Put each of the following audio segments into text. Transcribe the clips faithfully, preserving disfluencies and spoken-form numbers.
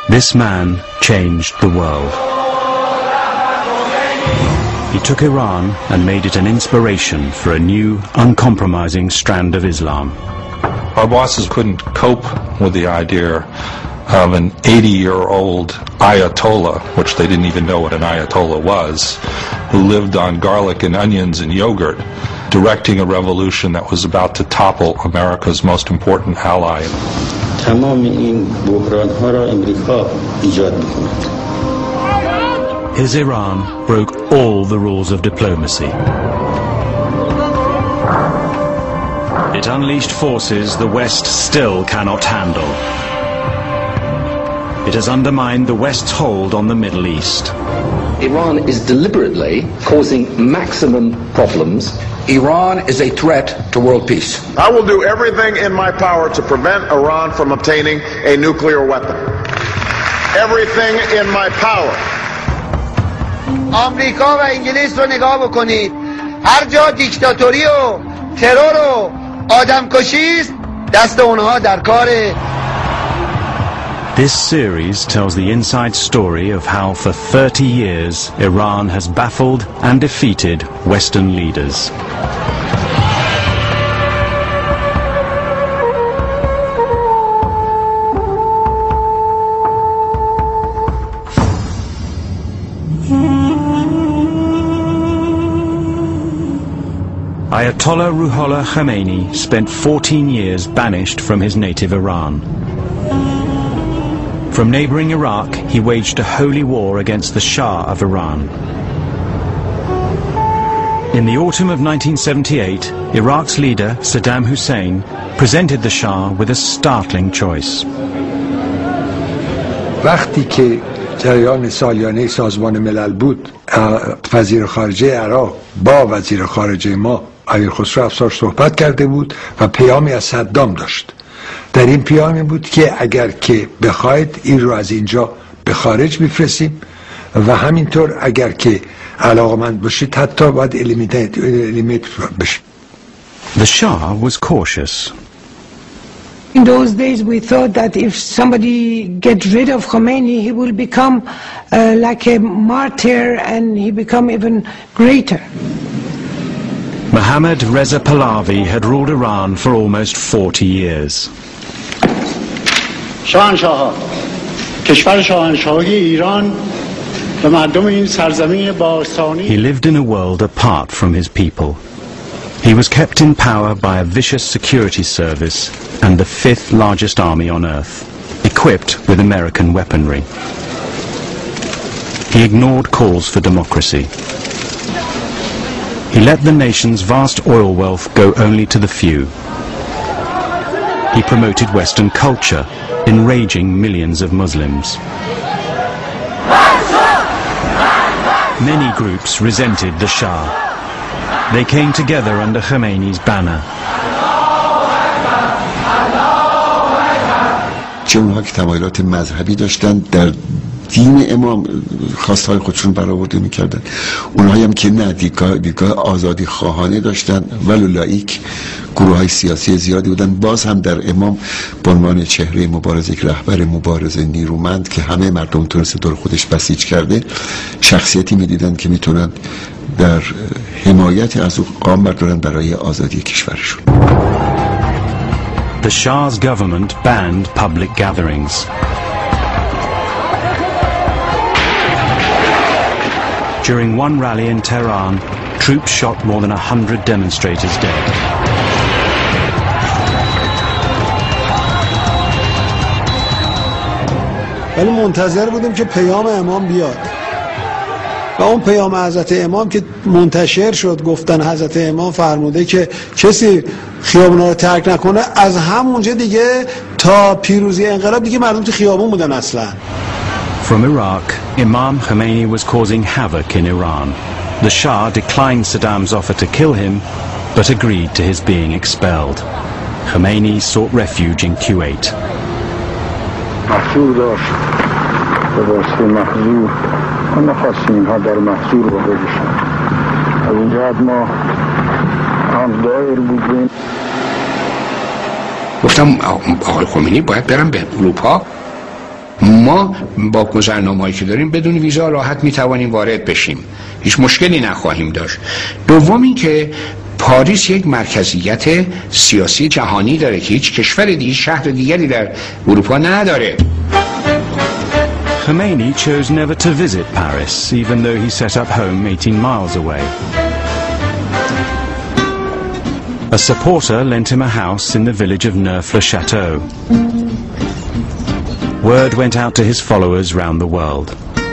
This man changed the world. He took Iran and made it an inspiration for a new, uncompromising strand of Islam. Our bosses couldn't cope with the idea of an eighty-year-old Ayatollah, which they didn't even know what an Ayatollah was, who lived on garlic and onions and yogurt, directing a revolution that was about to topple America's most important ally. His Iran broke all the rules of diplomacy. It unleashed forces the West still cannot handle. It has undermined the West's hold on the Middle East. Iran is deliberately causing maximum problems. Iran is a threat to world peace. I will do everything in my power to prevent Iran from obtaining a nuclear weapon. Everything in my power. آمریکا و انگلیس رو نگاه بکنید. هر جا دیکتاتوری و ترور و آدمکشی است، دست اونها در کاره. This series tells the inside story of how for thirty years Iran has baffled and defeated Western leaders. Ayatollah Ruhollah Khomeini spent fourteen years banished from his native Iran. From neighboring Iraq, he waged a holy war against the Shah of Iran. In the autumn of nineteen seventy-eight, Iraq's leader, Saddam Hussein, presented the Shah with a startling choice. وقتی که جریان سالیانه سازمان ملل بود، وزیر خارجه عراق با وزیر خارجه ما امیر خسرو افسار صحبت کرده بود و پیامی از صدام داشت. در این پیامی بود که اگر که بخواید این رو از اینجا به خارج بفرستیم و همینطور اگر که علاقمند باشید حتی باید الیمیت بشید. The Shah was cautious. In those days we thought that if somebody gets rid of Khomeini, he will become uh, like a martyr and he become even greater. Mohammad Reza Pahlavi had ruled Iran for almost forty years. شاهنشاه کشور شاهنشاهی ایران و مردم این سرزمین باستانی. He lived in a world apart from his people. He was kept in power by a vicious security service and the fifth largest army on earth, equipped with American weaponry. He ignored calls for democracy. He let the nation's vast oil wealth go only to the few. He promoted Western culture, enraging millions of Muslims. Many groups resented the Shah. They came together under Khomeini's banner. چه اونها که تمایلات مذهبی داشتن در دین امام خواستهای خودشون برآورده میکردن، اونهایی هم که نه دیدگاه دیدگاه آزادی خواهانه داشتن ولو لایک، گروه های سیاسی زیادی بودن. باز هم در امام به عنوان چهره مبارزه، یک رهبر مبارزه نیرومند که همه مردم تونسته دور خودش بسیج کرده، شخصیتی میدیدن که میتونن در حمایت از او قام بردارن برای آزادی کشورشون. The Shah's government banned public gatherings. During one rally in Tehran, troops shot more than a hundred demonstrators dead. ولی منتظر بودیم که پیام امام بیاد و اون پیام حضرت امام که منتشر شد، گفتن حضرت امام فرموده که کسی خیابونا رو ترک نکنه، از همونجا دیگه تا پیروزی انقلاب دیگه مردم تو خیابون بودن اصلا. From Iraq, Imam Khomeini was causing havoc in Iran. The Shah declined Saddam's offer to kill him, but agreed to his being expelled. Khomeini sought refuge in Kuwait. گفتم آقای خمینی باید برم به اروپا ما با گذرنامه‌ای که داریم بدون ویزا راحت میتوانیم وارد بشیم، هیچ مشکلی نخواهیم داشت. دوم اینکه پاریس یک مرکزیت سیاسی جهانی داره که هیچ کشور دیگه، شهر دیگری در اروپا نداره. Khomeini chose never to visit Paris, even though he set up home eighteen miles away. A supporter lent him a house in the village of Neuf-le-Château. Word went out to his followers round the world.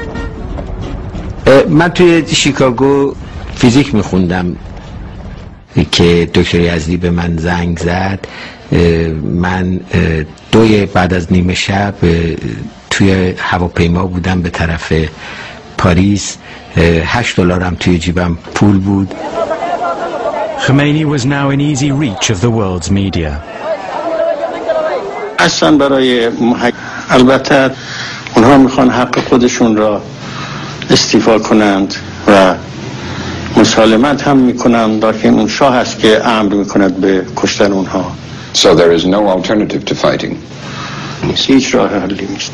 من توی شیکاگو فیزیک میخوندم که دکتر یزدی به من زنگ زد. من دوی بعد از نیمه شب توی هواپیما بودم به طرف پاریس. هشت دلارم توی جیبم پول بود. Khomeini was now in easy reach of the world's media. اصلا برای محک... البته اونها میخوان حق خودشون را استیفا کنند و مسالمت هم میکنند، لیکن اون شاه است که امر میکند به کشتن اونها. So there is no alternative to fighting. هیچ راه حلی نیست.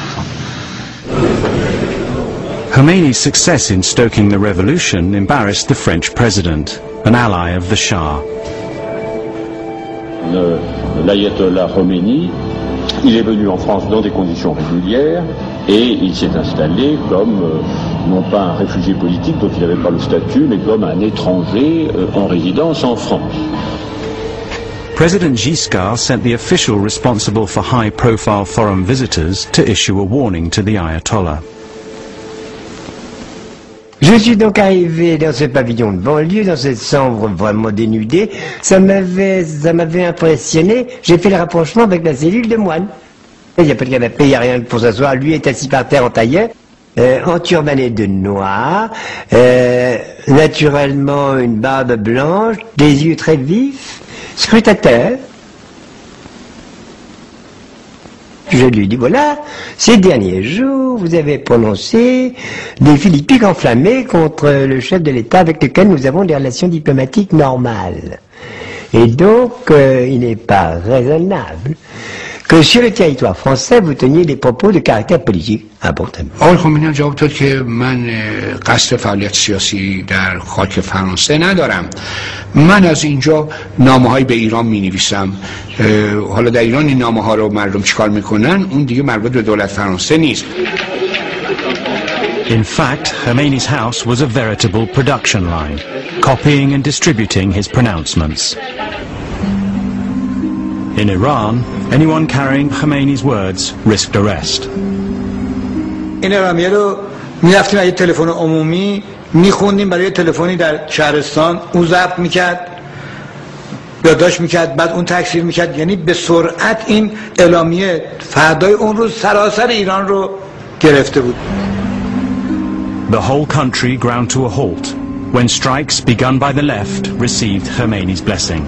Khomeini's success in stoking the revolution embarrassed the French president, an ally of the Shah. L'ayatollah Khomeini, il est venu en France dans des conditions régulières et il s'est installé comme euh, non pas un réfugié politique dont il n'avait pas le statut, mais comme un étranger euh, en résidence en France. President Giscard sent the official responsible for high-profile foreign visitors to issue a warning to the Ayatollah. Je suis donc arrivé dans ce pavillon de banlieue, dans cette chambre vraiment dénudée. Ça m'avait, ça m'avait impressionné. J'ai fait le rapprochement avec la cellule de moine. Il n'y a pas de canapé, il n'y a rien pour s'asseoir. Lui est assis par terre en tailleur, euh, enturbané de noir, euh, naturellement une barbe blanche, des yeux très vifs, scrutateur. Je lui dis, voilà, ces derniers jours, vous avez prononcé des philippiques enflammés contre le chef de l'État avec lequel nous avons des relations diplomatiques normales. Et donc, euh, il n'est pas raisonnable que sur le territoire français, vous teniez des propos de caractère politique important. آقای خمینی جواب داد که من قصد فعالیت سیاسی در خاک فرانسه ندارم. من از اینجا نامه‌هایی به ایران می‌نویسم. حالا در ایران این نامه‌ها رو مردم چیکار میکنن اون دیگه مربوط به دولت فرانسه نیست. In fact, Khomeini's house was a veritable production line, copying and distributing his pronouncements. In Iran, anyone carrying Khomeini's words risked arrest. این ارامیه رو میرفتیم یه تلفن عمومی میخوندیم برای تلفنی در شهرستان، اون ضبط میکرد، یادداشت میکرد، بعد اون تکثیر میکرد. یعنی به سرعت این اعلامیه فردای اون روز سراسر ایران رو گرفته بود. The whole country ground to a halt when strikes begun by the left received Khomeini's blessing.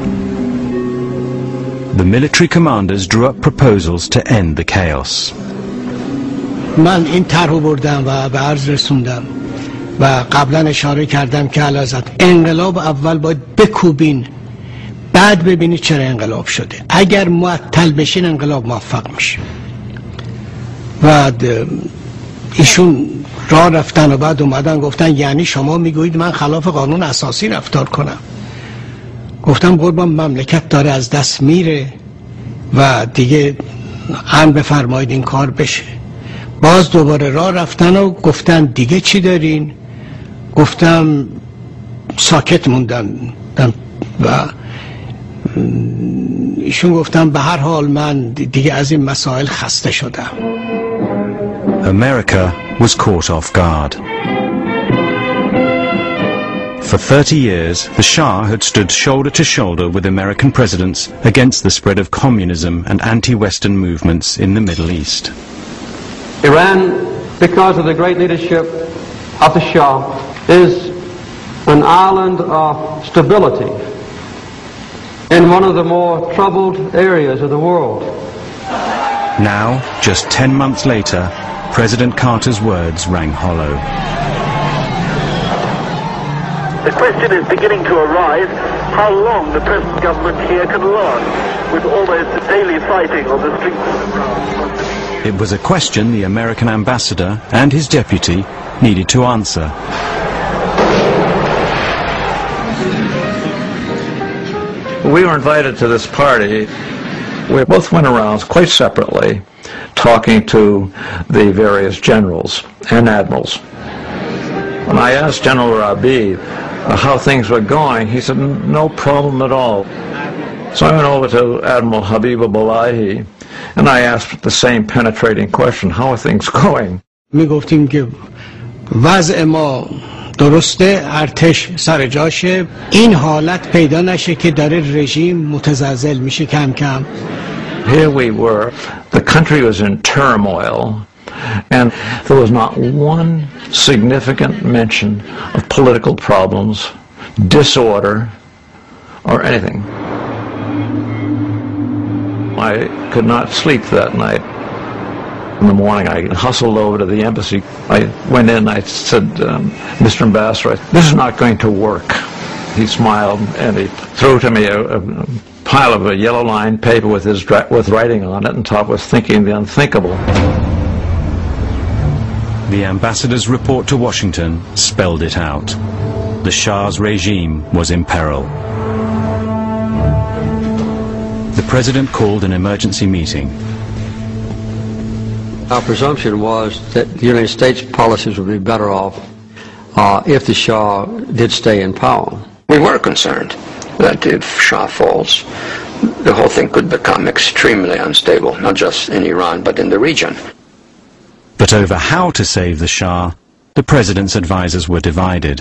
The military commanders drew up proposals to end the chaos. من این طرحو بردم و به عرض رسوندم و قبلا اشاره کردم که علاوه انقلاب اول باید بکوبین، بعد ببینید چرا انقلاب شده. اگر معطل بشین انقلاب موفق میشه. بعد ایشون راه رفتن و بعد اومدن گفتن یعنی شما میگویید من خلاف قانون اساسی رفتار کنم؟ گفتم قربان مملکت داره از دست میره و دیگه امر بفرمایید این کار بشه. باز دوباره راه رفتن و گفتن دیگه چی دارین؟ گفتم ساکت موندن و ایشون گفتم به هر حال من دیگه از این مسائل خسته شدم. America was caught off guard. For thirty years, the Shah had stood shoulder to shoulder with American presidents against the spread of communism and anti-Western movements in the Middle East. Iran, because of the great leadership of the Shah, is an island of stability in one of the more troubled areas of the world. Now, just ten months later, President Carter's words rang hollow. The question is beginning to arise how long the present government here can last with almost daily fighting on the streets of Iran. It was a question the American ambassador and his deputy needed to answer. We were invited to this party. We both went around quite separately talking to the various generals and admirals. When I asked General Rabi uh, how things were going, he said, no problem at all. So I went over to Admiral Habib Bolahi and I asked the same penetrating question, how are things going? می گفتیم که وضع ما درسته، ارتش سر جاشه، این حالت پیدا نشه که داره رژیم متزلزل میشه کم کم. Here we were, the country was in turmoil, and there was not one significant mention of political problems, disorder, or anything. I could not sleep that night. In the morning, I hustled over to the embassy. I went in, I said, um, Mister Ambassador, this is not going to work. He smiled, and he threw to me a, a pile of a yellow lined paper with, his, with writing on it, and top was thinking the unthinkable. The ambassador's report to Washington spelled it out. The Shah's regime was in peril. The president called an emergency meeting. Our presumption was that the United States policies would be better off uh, if the Shah did stay in power. We were concerned that if Shah falls, the whole thing could become extremely unstable, not just in Iran, but in the region. But over how to save the Shah, the president's advisors were divided.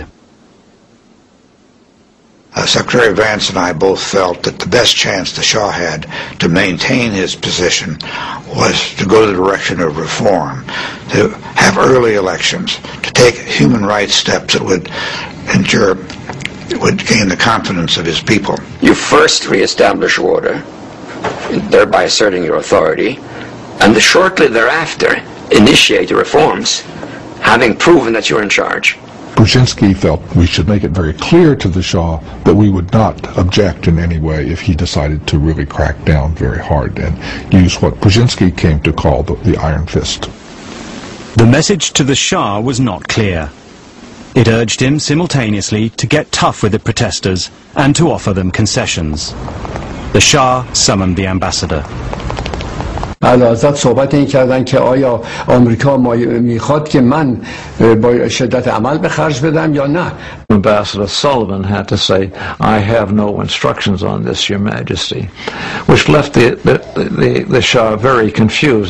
Uh, Secretary Vance and I both felt that the best chance the Shah had to maintain his position was to go the direction of reform, to have early elections, to take human rights steps that would ensure, would gain the confidence of his people. You first reestablish order, thereby asserting your authority, and shortly thereafter initiate the reforms, having proven that you're in charge. Brzezinski felt we should make it very clear to the Shah that we would not object in any way if he decided to really crack down very hard and use what Brzezinski came to call the, the iron fist. The message to the Shah was not clear. It urged him simultaneously to get tough with the protesters and to offer them concessions. The Shah summoned the ambassador. علازت صحبت این کردن که آیا آمریکا میخواد که من با شدت عمل به خرج بدم یا نه. Ambassador Sullivan had to say, I have no instructions on this, Your Majesty, which left the, the, the, the Shah very confused.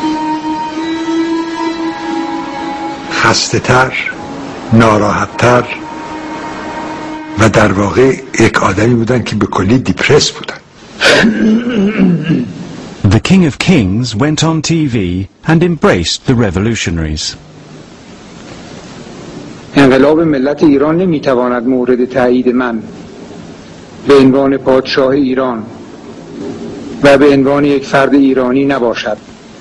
خسته تر، ناراحت تر و در واقع یک آدمی بودن که به کلی دیپرس بودن. The King of Kings went on T V and embraced the revolutionaries. انقلاب ملت ایران نمیتواند مورد تایید من به عنوان پادشاه ایران و به عنوان یک فرد ایرانی نباشد.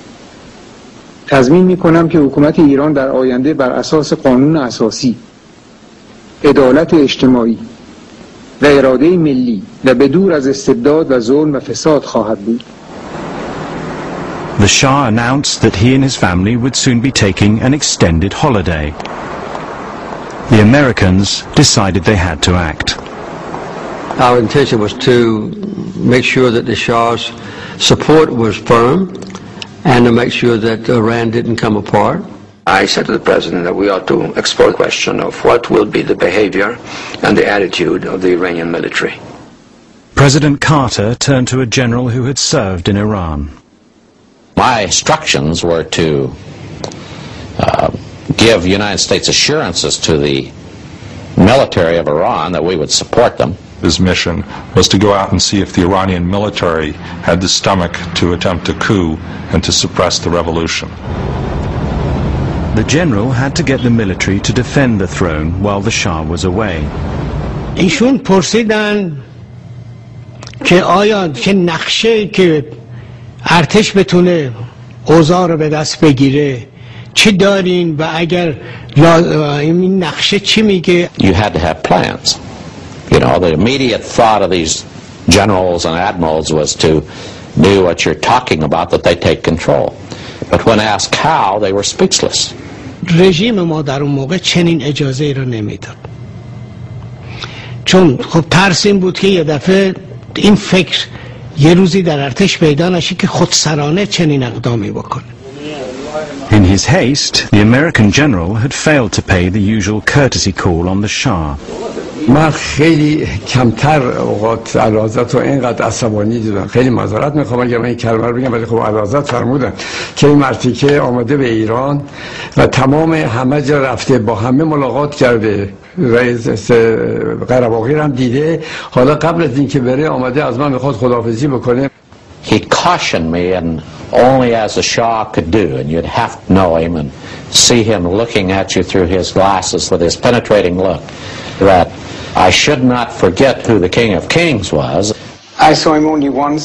تضمین میکنم که حکومت ایران در آینده بر اساس قانون اساسی، عدالت اجتماعی و اراده ملی و بدور از استبداد و ظلم و فساد خواهد بود. The Shah announced that he and his family would soon be taking an extended holiday. The Americans decided they had to act. Our intention was to make sure that the Shah's support was firm and to make sure that Iran didn't come apart. I said to the President that we ought to explore the question of what will be the behavior and the attitude of the Iranian military. President Carter turned to a general who had served in Iran. My instructions were to uh, give United States assurances to the military of Iran that we would support them. His mission was to go out and see if the Iranian military had the stomach to attempt a coup and to suppress the revolution. The general had to get the military to defend the throne while the Shah was away. ایشون پرسیدن که آیا که نقشه که ارتش بتونه اوضاع رو به دست بگیره چی دارین و اگر این نقشه چی میگه؟ You had to have plans. You know, the immediate thought of these generals and admirals was to do what you're talking about, that they take control. But when asked how, they were speechless. رژیم ما در اون موقع چنین اجازه ای را نمیداد، چون خب ترس این بود که یه دفعه این فکر یه روزی در ارتش پیدا نشه که خودسرانه چنین اقدامی بکنه. In his haste, the American general had failed to pay the usual courtesy call on the Shah. من خیلی کمتر اوقات اعلیحضرت رو اینقدر عصبانی دیدم. خیلی معذرت میخوام اگر من این کلمه رو بگم، ولی خب اعلیحضرت فرمودن که این مرتیکه آمده به ایران و تمام همه جا رفته، با همه ملاقات کرده، رئیس قره‌باقی هم دیده، حالا قبل از اینکه بره آمده از من میخواد خداحافظی بکنه. He cautioned me, and only as a Shah could do, and you'd have to know him and see him looking at you through his glasses with his penetrating look, that I should not forget who the King of Kings was. I saw him only once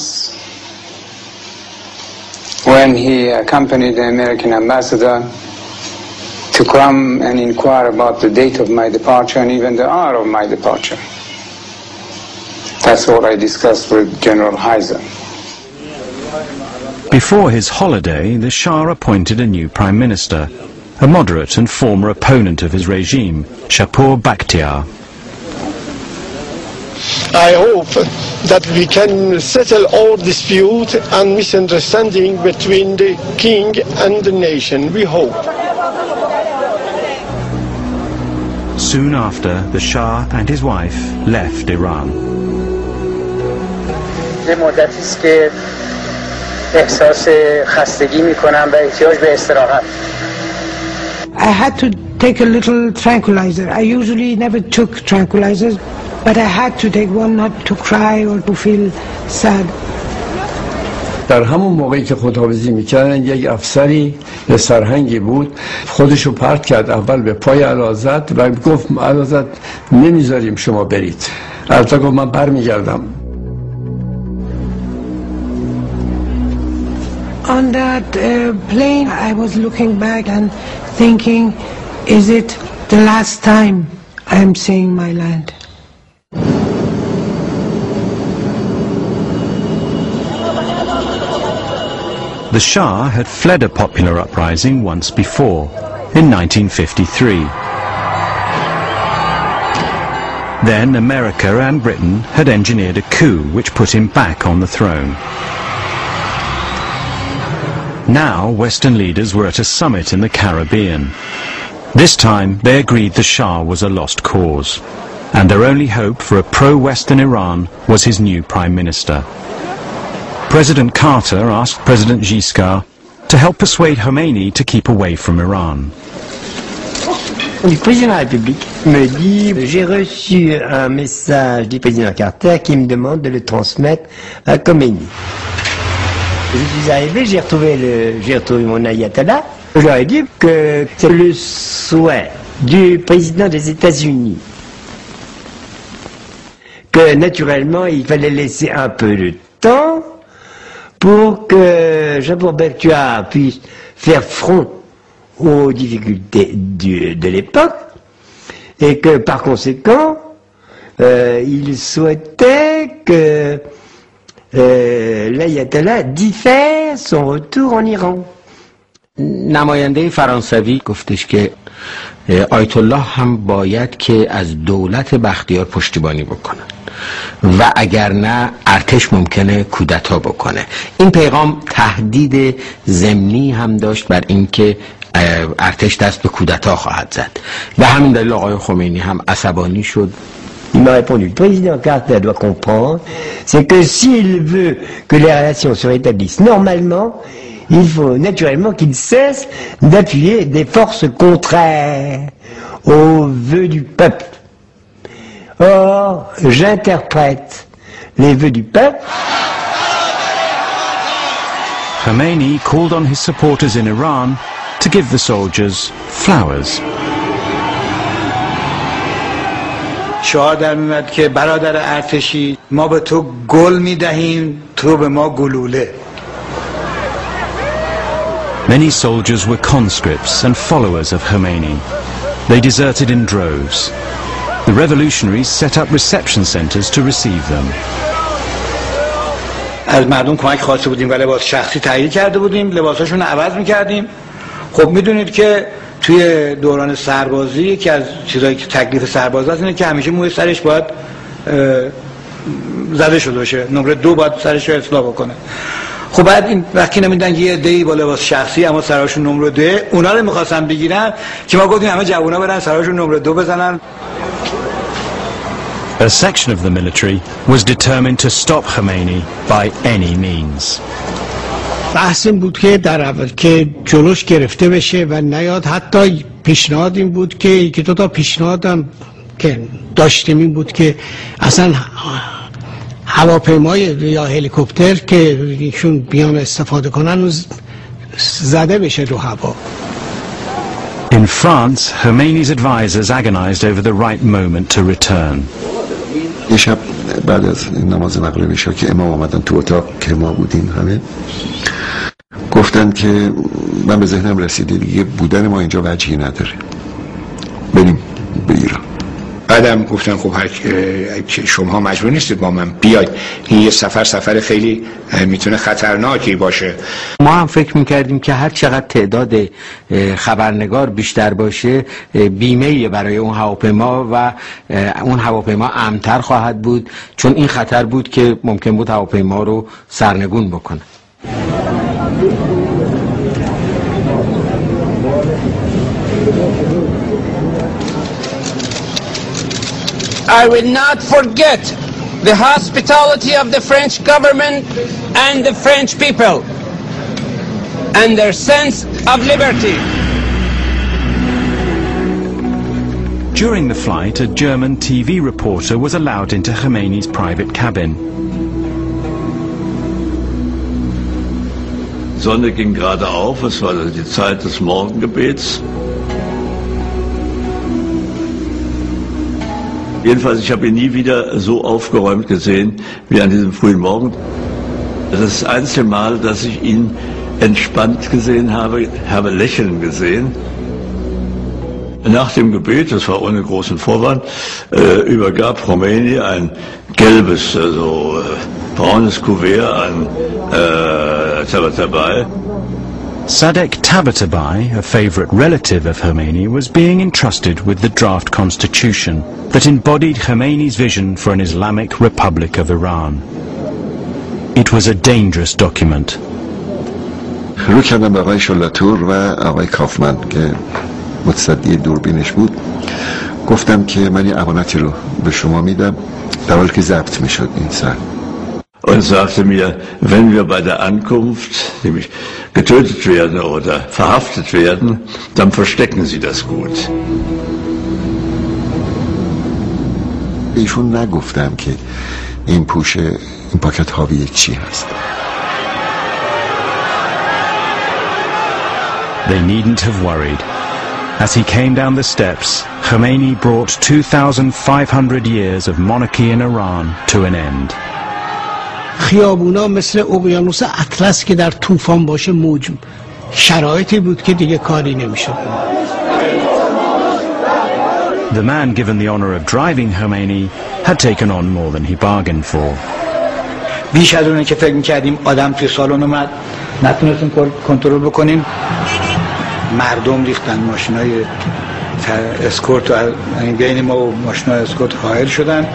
when he accompanied the American ambassador to come and inquire about the date of my departure and even the hour of my departure. That's what I discussed with General Heiser. Before his holiday, the Shah appointed a new prime minister, a moderate and former opponent of his regime, Shapur Bakhtiar. I hope that we can settle all dispute and misunderstanding between the king and the nation. We hope. Soon after, the Shah and his wife left Iran. I had to take a little tranquilizer. I usually never took tranquilizers, but I had to take one not to cry or to feel sad. در همون موقعی که خداحافظی میکردن یک افسری به سرهنگی بود، خودشو پرت کرد اول به پای اعلیحضرت و گفت اعلیحضرت نمیذاریم شما برید. البته گفت من برمیگردم. On that uh, plane, I was looking back and thinking, is it the last time I am seeing my land? The Shah had fled a popular uprising once before, in nineteen fifty-three. Then America and Britain had engineered a coup which put him back on the throne. Now Western leaders were at a summit in the Caribbean. This time they agreed the Shah was a lost cause, and their only hope for a pro-Western Iran was his new Prime Minister. President Carter asked President Giscard to help persuade Khomeini to keep away from Iran. Le président de la République me dit, j'ai reçu un message du président Carter qui me demande de le transmettre à Khomeini. Je suis arrivé, j'ai retrouvé, le, j'ai retrouvé mon ayatollah. Je leur ai dit que c'est le souhait du président des États-Unis, que naturellement il fallait laisser un peu de temps pour que Shapur Bakhtiar puisse faire front aux difficultés du, de l'époque, et que par conséquent euh, il souhaitait que euh, l'ayatollah diffère son retour en Iran. نماینده فرانسوی گفتش که آیت الله هم باید که از دولت بختیار پشتیبانی بکنه و اگر نه ارتش ممکنه کودتا بکنه. این پیغام تهدید ضمنی هم داشت بر اینکه ارتش دست به کودتا خواهد زد. به همین دلیل آقای خمینی هم عصبانی شد. Il m'a répondu, le président Carter doit comprendre, c'est que s'il veut que les relations se rétablissent normalement, il faut naturellement qu'il cesse d'appuyer des forces contraires aux vœux du peuple. Or, j'interprète les vœux du peuple. Khomeini called on his supporters in Iran to give the soldiers flowers. شعار در میاد که برادر ارتشی ما به تو گل میدهیم تو به ما گلوله. Many soldiers were conscripts and followers of Khomeini. They deserted in droves. The revolutionaries set up reception centers to receive them. از مردم کمک خواسته بودیم و لباس شخصی تهیه کرده بودیم، لباساشون رو عوض میکردیم. خب میدونید که توی دوران سربازی یکی از چیزایی که تکلیف سرباز است اینه که همیشه موی سرش باید زده شده باشه، نمره دو باید سرش رو اصلاح بکنه. خب بعد این وقتی نمیدن یه عده‌ای با لباس شخصی اما سراشون نمره دو، اونا رو می‌خواستن بگیرن که ما گفتیم همه جوونا برن سراشون نمره دو بزنن. A section of the military was determined to stop Khomeini by any means. بحث این بود که در اول که جلوش گرفته بشه و نیاد. حتی پیشنهاد این بود که یکی دو تا پیشنهادم که داشتیم این بود که اصلا هواپیمای یا هلیکوپتر که ایشون بیان استفاده کنن زده بشه رو هوا. In France, Khomeini's advisors agonized over the right moment to return. یه شب بعد از نماز مغرب عشا که امام آمدن تو اتاق که ما بودیم همه، گفتن که من به ذهنم رسیده دیگه بودن ما اینجا وجهی نداره، بریم به ایران. بعدم گفتن خب هر شما مجبور نیستید با من بیاید، این یه سفر سفر خیلی میتونه خطرناکی باشه. ما هم فکر میکردیم که هر چقدر تعداد خبرنگار بیشتر باشه بیمه برای اون هواپیما و اون هواپیما امن‌تر خواهد بود، چون این خطر بود که ممکن بود هواپیما رو سرنگون بکنه. I will not forget the hospitality of the French government and the French people and their sense of liberty. During the flight, a German T V reporter was allowed into Khomeini's private cabin. Die Sonne ging gerade auf, es war die Zeit des Morgengebets. Jedenfalls, ich habe ihn nie wieder so aufgeräumt gesehen wie an diesem frühen Morgen. Das ist das einzige Mal, dass ich ihn entspannt gesehen habe, habe lächeln gesehen. Nach dem Gebet, das war ohne großen Vorwand, äh, übergab Khomeini ein gelbes, also äh, braunes Kuvert an äh, Tabatabai. Sadek Tabatabai, a favorite relative of Khomeini, was being entrusted with the draft constitution that embodied Khomeini's vision for an Islamic Republic of Iran. It was a dangerous document. رو کردم به آقای شلاتور و آقای کافمن که متصدی دوربینش بود، گفتم که من یه امانتی رو به شما میدم در حالی که ضبط میشد این سر. Und sagte mir, wenn wir bei der Ankunft nämlich getötet werden oder verhaftet werden, dann verstecken Sie das gut. ایشون نگفتم که این پوشه این پاکت حاوی چی هست. They needn't have worried. As he came down the steps, Khomeini brought two thousand five hundred years of monarchy in Iran to an end. خیابونا مثل اقیانوس اطلس که در طوفان باشه موج، شرایطی بود که دیگه کاری نمیشد. The man given the honor of driving Khomeini had taken on more than he bargained for. بیش از اونه که فکر می‌کردیم آدم توی سالن اومد نتونستیم کنترل بکنیم. مردم ریختن، ماشینای اسکورت و بین ما و ماشینای اسکورت حائل شدن.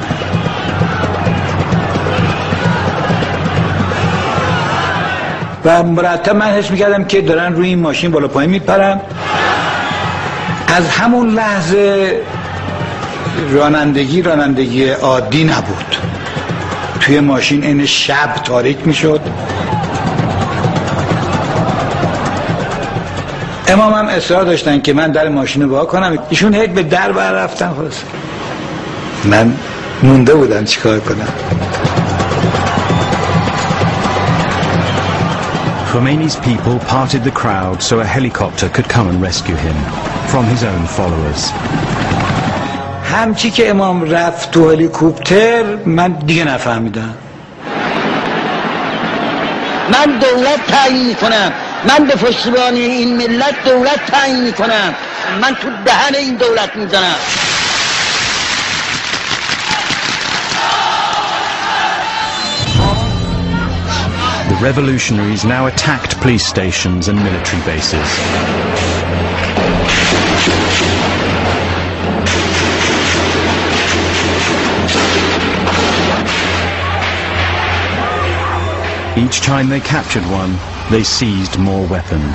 و مرتب من حس میکردم که دارن روی این ماشین بالا پایین میپرن. از همون لحظه رانندگی رانندگی عادی نبود. توی ماشین این شب تاریک میشد. امام هم اصرار داشتن که من در ماشین رو وا کنم. ایشون هیچ به در بر رفتن. خلاص من مونده بودم چیکار کنم. Khomeini's people parted the crowd so a helicopter could come and rescue him from his own followers. همچی که امام رفت تو هلیکوپتر من دیگه نفهمیدم. من دولت تعیین میکنم، من به پشتیبانی این ملت دولت تعیین میکنم، من تو دهن این دولت میزنم. revolutionaries now attacked police stations and military bases. Each time they captured one, they seized more weapons.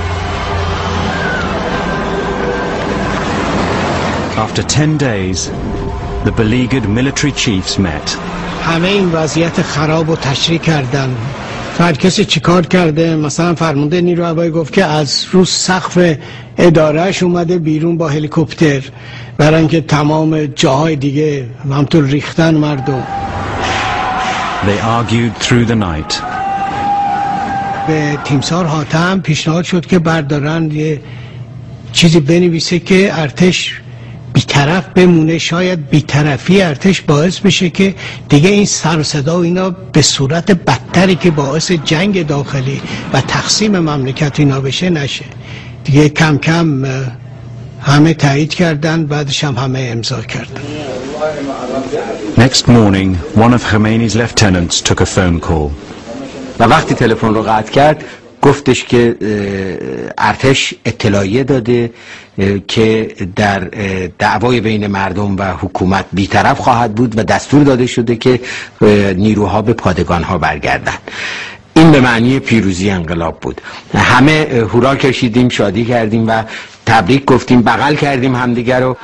After ten days, the beleaguered military chiefs met. همه این وضعیت خراب و تشریح کردن. هر کسی چیکار کرده؟ مثلا فرمانده نیرو هوایی گفت که از رو سقف ادارهش اومده بیرون با هلیکوپتر برای اینکه تمام جاهای دیگه همطور ریختن مردم. They argued through the night. به تیمسار حاتم پیشنهاد شد که بردارن یه چیزی بنویسه که ارتش بیطرف بمونه، شاید بیطرفی ارتش باعث بشه که دیگه این سر و صدا و اینا به صورت بدتری که باعث جنگ داخلی و تقسیم مملکت اینا بشه نشه. دیگه کم کم همه تایید کردن، بعدش هم همه امضا کردن. Next morning, one of Khomeini's lieutenants took a phone call. و وقتی تلفن رو قطع کرد گفتش که ارتش اطلاعیه داده که در دعوای بین مردم و حکومت بیطرف خواهد بود و دستور داده شده که نیروها به پادگانها برگردن. این به معنی پیروزی انقلاب بود. همه هورا کشیدیم، شادی کردیم و تبریک گفتیم، بغل کردیم همدیگر رو.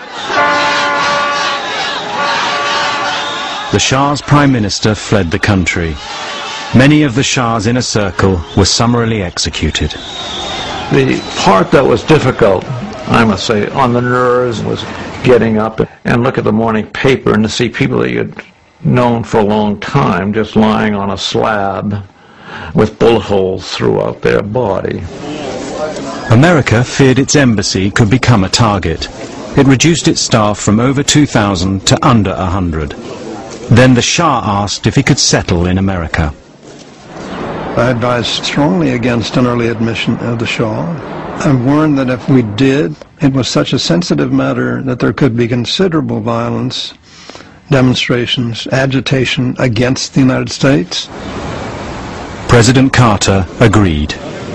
The Shah's prime minister fled the country. Many of the Shah's inner circle were summarily executed. The part that was difficult, I must say, on the nerves was getting up and look at the morning paper and to see people that you'd known for a long time just lying on a slab with bullet holes throughout their body. America feared its embassy could become a target. It reduced its staff from over two thousand to under one hundred. Then the Shah asked if he could settle in America. I advised strongly against an early admission of the Shah. I warned that if we did, it was such a sensitive matter that there could be considerable violence, demonstrations, agitation against the United States. President Carter agreed.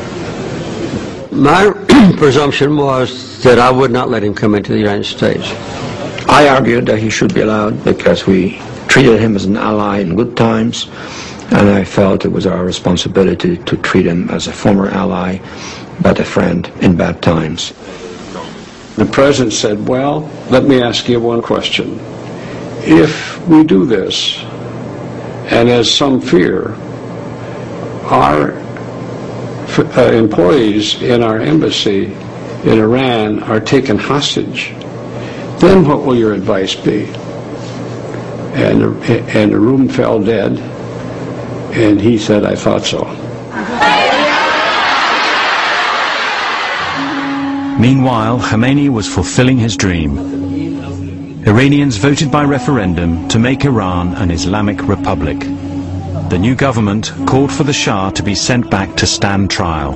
My presumption was that I would not let him come into the United States. I argued that he should be allowed because we treated him as an ally in good times, and I felt it was our responsibility to treat him as a former ally, but a friend in bad times. The President said, well, let me ask you one question. If we do this, and as some fear, our uh, employees in our embassy in Iran are taken hostage, then what will your advice be? And, and the room fell dead, and he said, I thought so. Meanwhile, Khomeini was fulfilling his dream. Iranians voted by referendum to make Iran an Islamic republic. The new government called for the Shah to be sent back to stand trial.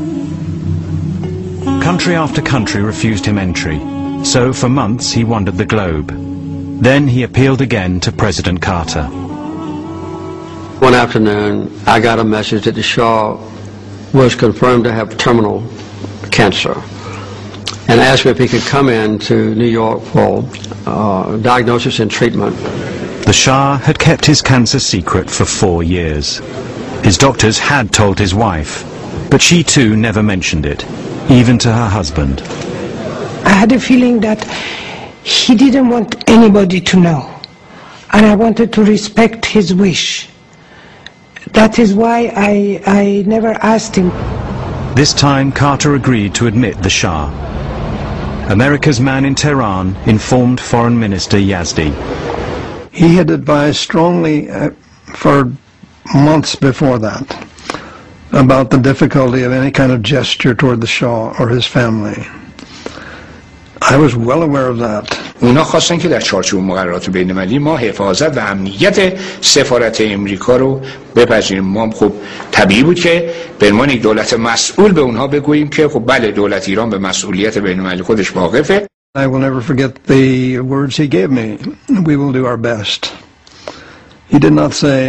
Country after country refused him entry, so for months he wandered the globe. Then he appealed again to President Carter. One afternoon, I got a message that the Shah was confirmed to have terminal cancer and asked me if he could come in to New York for uh, diagnosis and treatment. The Shah had kept his cancer secret for four years. His doctors had told his wife, but she too never mentioned it, even to her husband. I had a feeling that he didn't want anybody to know, and I wanted to respect his wish. That is why I, I never asked him. This time Carter agreed to admit the Shah. America's man in Tehran informed Foreign Minister Yazdi. He had advised strongly uh, for months before that about the difficulty of any kind of gesture toward the Shah or his family. I was well aware of that. اونا خواستن که در چارچوب مقررات بین‌المللی ما حفاظت و امنیت سفارت امریکا رو بپذیریم. ما خب طبیعی بود که به عنوان یک دولت مسئول به اونها بگوییم که خب بله دولت ایران به مسئولیت بین‌المللی خودش واقفه. I will never forget the words he gave me. We will do our best. He did not say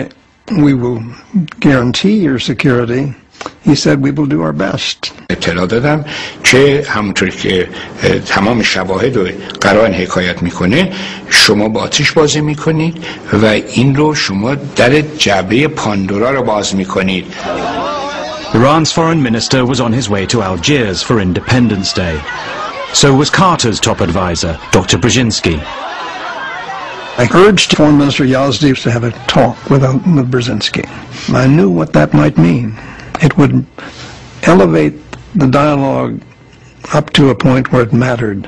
we will guarantee your security. He said, we will do our best. اطلاع دادم که همونطور که تمام شواهد و قرائن حکایت میکنه شما با آتش بازی میکنید و این رو شما در جعبه پاندورا رو باز میکنید. Iran's foreign minister was on his way to Algiers for Independence Day. So was Carter's top advisor, Doctor Brzezinski. I urged Foreign Minister Yazdi to have a talk with, with Brzezinski. I knew what that might mean. It would elevate the dialogue up to a point where it mattered.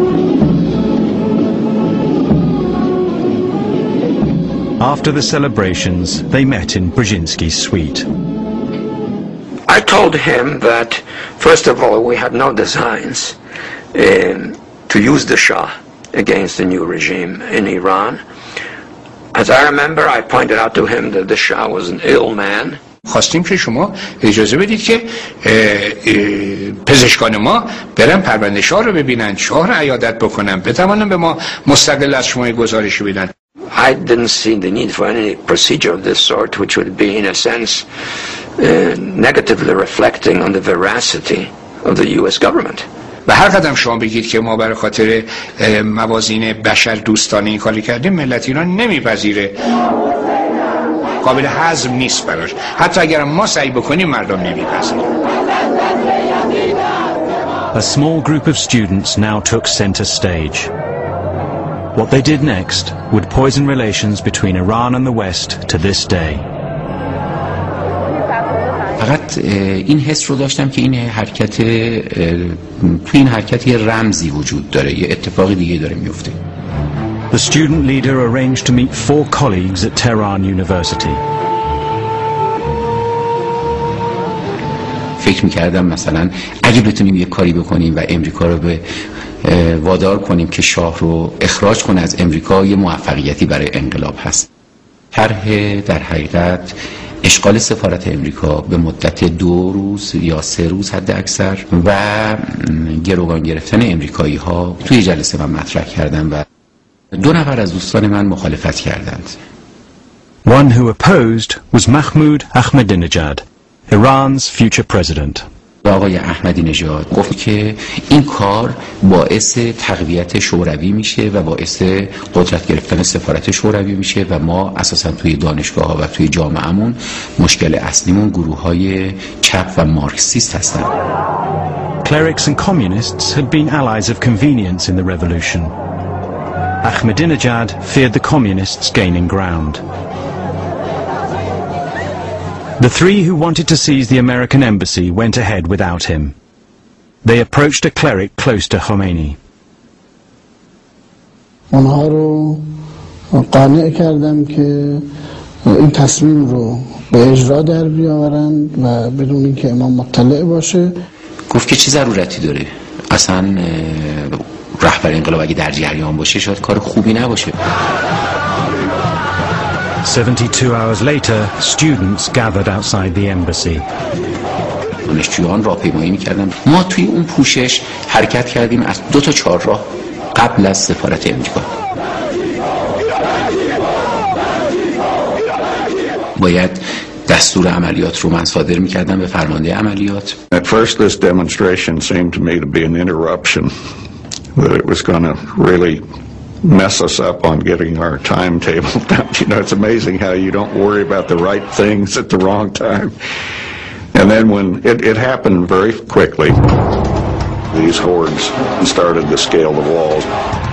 After the celebrations, they met in Brzezinski's suite. I told him that, first of all, we had no designs um, to use the Shah against the new regime in Iran. As I remember, I pointed out to him that the Shah was an ill man. خواستیم که شما اجازه بدید که پزشکان ما برن پرونده شاه رو ببینن، شاه رو عیادت بکنن، بتوانن به ما مستقل از شما گزارشی بدن. I didn't see the need for any procedure of this sort, which would be, in a sense, uh, negatively reflecting on the veracity of the U S government. و هر قدم شما بگید که ما برای خاطر موازین بشر دوستانه این کاری کردیم، ملت ایران نمیپذیره، قابل هضم نیست براش. حتی اگر ما سعی بکنیم مردم نمیپذیرن. A small group of students now took center stage. What they did next would poison relations between Iran and the West to this day. فقط این حس رو داشتم که این حرکت تو این حرکت یه رمزی وجود داره، یه اتفاقی دیگه داره میفته. The student leader arranged to meet four colleagues at Tehran University. فکر می‌کردم مثلا اگه بتونیم یه کاری بکنیم و امریکا رو به وادار کنیم که شاه رو اخراج کنه از امریکا، یه موفقیتی برای انقلاب هست. طرح در حقیقت اشغال سفارت امریکا به مدت دو روز یا سه روز حد اکثر و گروگان گرفتن امریکایی ها توی جلسه من مطرح کردم و دو نفر از دوستان من مخالفت کردند. One who opposed was Mahmoud Ahmadinejad, Iran's future president. آقای احمدی نژاد گفت که این کار باعث تقویت شوروی میشه و باعث قدرت گرفتن سفارت شوروی میشه و ما اساسا توی دانشگاه ها و توی جامعهمون مشکل اصلیمون گروه های چپ و مارکسیست هستن. Clerics and communists had been allies of convenience in the revolution. Ahmadinejad feared the communists gaining ground. The three who wanted to seize the American embassy went ahead without him. They approached a cleric close to Khomeini. اونها رو قانع کردم که این تصمیم رو به اجرا در بیاورن و بدون اینکه امام مطلع باشه. گفت که چه ضرورتی داره؟ اصلا رهبر انقلاب اگه در جریان باشه شاید کار خوبی نباشه. seventy-two hours later, students gathered outside the embassy. دانشجویان راهپیمایی می‌کردن. ما توی اون پوشش حرکت کردیم از دو تا چهارراه قبل از سفارت امریکا. باید دستور عملیات رو من صادر می‌کردم به فرمانده عملیات. At first this demonstration seemed to me to be an interruption, that it was going to really mess us up on getting our timetable down. You know, it's amazing how you don't worry about the right things at the wrong time. And then when it, it happened very quickly, these hordes started to scale the walls.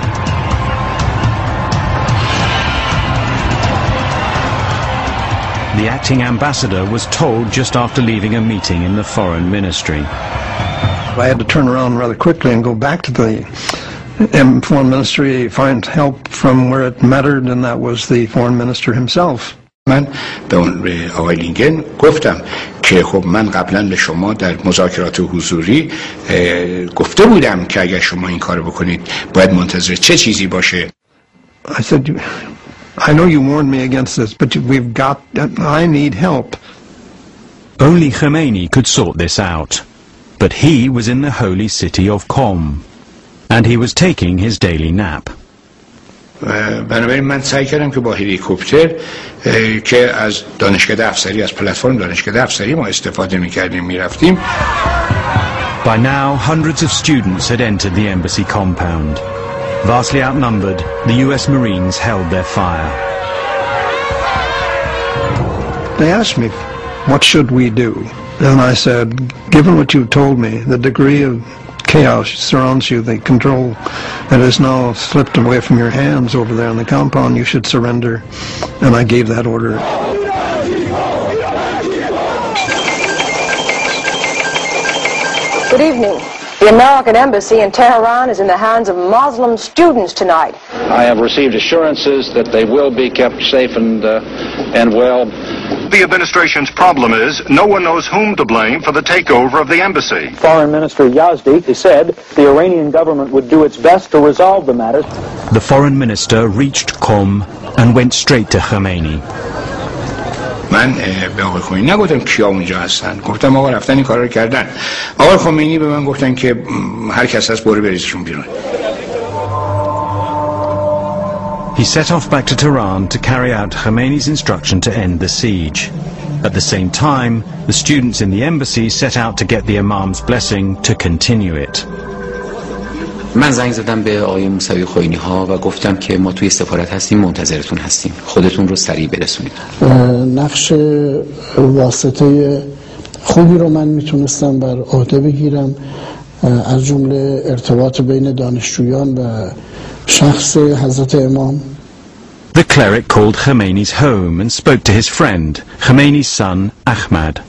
The acting ambassador was told just after leaving a meeting in the foreign ministry. I had to turn around rather quickly and go back to the Um, foreign ministry, find help from where it mattered, and that was the foreign minister himself. من به اون آقای لینگن گفتم که خب من قبلا به شما در مذاکرات حضوری گفته بودم که اگر شما این کارو بکنید باید منتظر چه چیزی باشه. I said, I know you warned me against this, but we've got, I need help. Only Khomeini could sort this out, but he was in the holy city of Qom. And he was taking his daily nap. بنابراین من سعی کردم که با هلیکوپتر که از دانشکده افسری از پلتفرم دانشکده افسری ما استفاده می‌کردیم می‌رفتیم. By now, hundreds of students had entered the embassy compound. Vastly outnumbered, the U S Marines held their fire. They asked me, what should we do? And I said, given what you've told me, the degree of chaos surrounds you, the control that has now slipped away from your hands over there in the compound, you should surrender. And I gave that order. Good evening. The American embassy in Tehran is in the hands of Muslim students tonight. I have received assurances that they will be kept safe and, uh, and well. The administration's problem is no one knows whom to blame for the takeover of the embassy. Foreign Minister Yazdi said the Iranian government would do its best to resolve the matter. The foreign minister reached Qom and went straight to Khomeini. من به آقای خمینی نگفتم کیا اونجا هستن، گفتم آقا رفتن این کارا رو کردن. آقای خمینی به من گفتن که هر کس هست برو بریزشون بیرون. He set off back to Tehran to carry out Khomeini's instruction to end the siege. At the same time, the students in the embassy set out to get the Imam's blessing to continue it. من زنگ زدم به آقای موسوی خوئینی ها و گفتم که ما توی سفارت هستیم، منتظرتون هستیم، خودتون رو سریع برسونید. نقش واسطه خوبی رو من میتونستم بر عهده بگیرم، از جمله ارتباط بین دانشجویان و شخص حضرت امام. The cleric called Khomeini's home and spoke to his friend, Khomeini's son, Ahmad.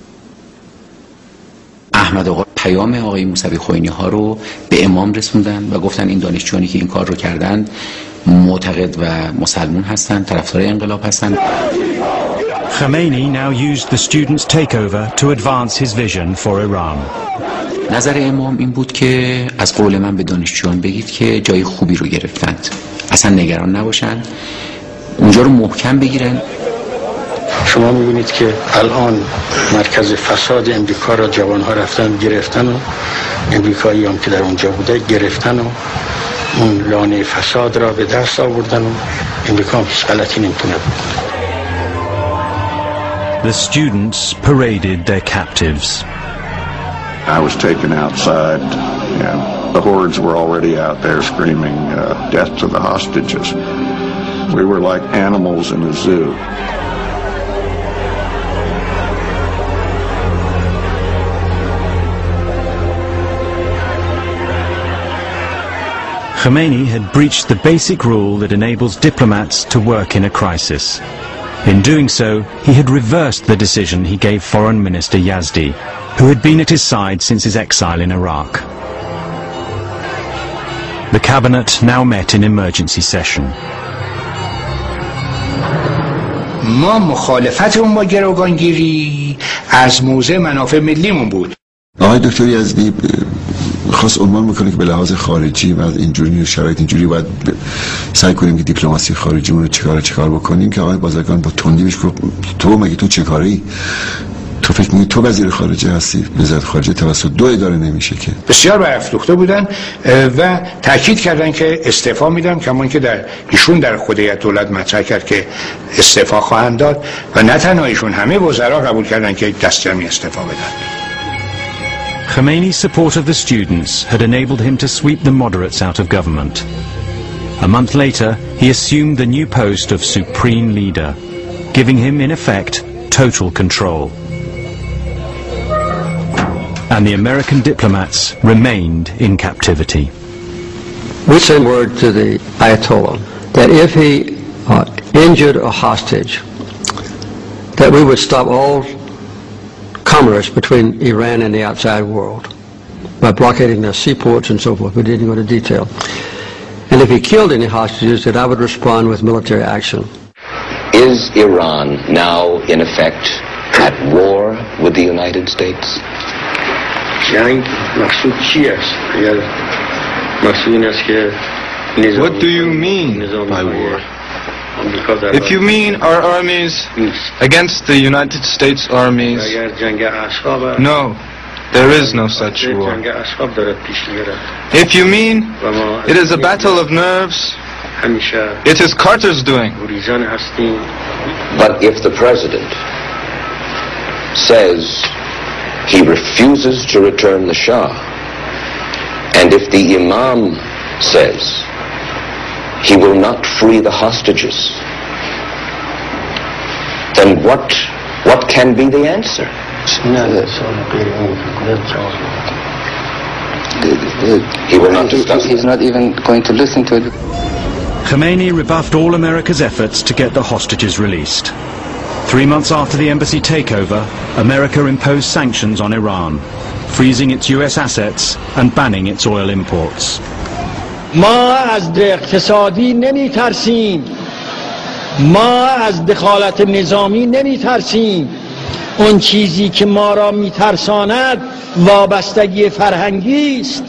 احمد آقا پیام آقای موسوی خوئینی ها رو به امام رسوندن و گفتن این دانشجویانی که این کار رو کردن معتقد و مسلمون هستن، طرفدار انقلاب هستن. Khomeini now used the students' takeover to advance his vision for Iran. نظر امام این بود که از قول من به دانشجویان بگید که جای خوبی رو گرفتند، اصلا نگران نباشند، اونجا رو محکم بگیرن. شما میبینید که الان مرکز فساد امریکا را جوانها رفتن گرفتن و امریکایی هم که در اونجا بوده گرفتن و اون لانه فساد را به دست آوردن و امریکا هم هیچ غلطی نمیتونه بکنه. The students paraded their captives. I was taken outside and the hordes were already out there screaming uh, death to the hostages. We were like animals in a zoo. Khomeini had breached the basic rule that enables diplomats to work in a crisis. In doing so, he had reversed the decision he gave Foreign Minister Yazdi, who had been at his side since his exile in Iraq. The cabinet now met in emergency session. ما مخالفتمون با گروگانگیری از موضع منافع ملیمون بود. آقای دکتر یزدی خاص عنوان میکنه که به لحاظ خارجی و از اینجوری شرایط اینجوری باید سعی کنیم که دیپلماسی خارجیمون رو چیکار چیکار بکنیم، که آقای بازرگان با تندی بهش گفت تو مگه تو چه کاری؟ تو فکر می‌کنی تو وزیر خارجه هستی؟ وزارت خارجه توسط دو اداره نمیشه که. بسیار برافروخته بودن و تاکید کردن که استعفا میدن، کما اینکه در ایشون در خود هیئت دولت مطرح کرد که استعفا خواهند داد و نه تنها ایشون، همه وزرا قبول کردن که دست جمعی استعفا بدن. Khomeini's support of the students had enabled him to sweep the moderates out of government. A month later, he assumed the new post of supreme leader, giving him, in effect, total control. And the American diplomats remained in captivity. We sent word to the Ayatollah that if he uh, injured a hostage, that we would stop all commerce between Iran and the outside world by blockading their seaports and so forth. We didn't go into detail. And if he killed any hostages, that I would respond with military action. Is Iran now, in effect, at war with the United States? What do you mean by war? If you mean our armies against the United States armies, no, there is no such war. If you mean it is a battle of nerves It is Carter's doing. But if the president says he refuses to return the Shah, and if the Imam says he will not free the hostages, then what what can be the answer? He will not discuss it. He's not even going to listen to it. Khomeini rebuffed all America's efforts to get the hostages released. Three months after the embassy takeover, America imposed sanctions on Iran, freezing its U S assets and banning its oil imports. ما از اقتصادی نمی ترسیم، ما از دخالت نظامی نمی ترسیم. اون چیزی که ما را می ترساند وابستگی فرهنگی است.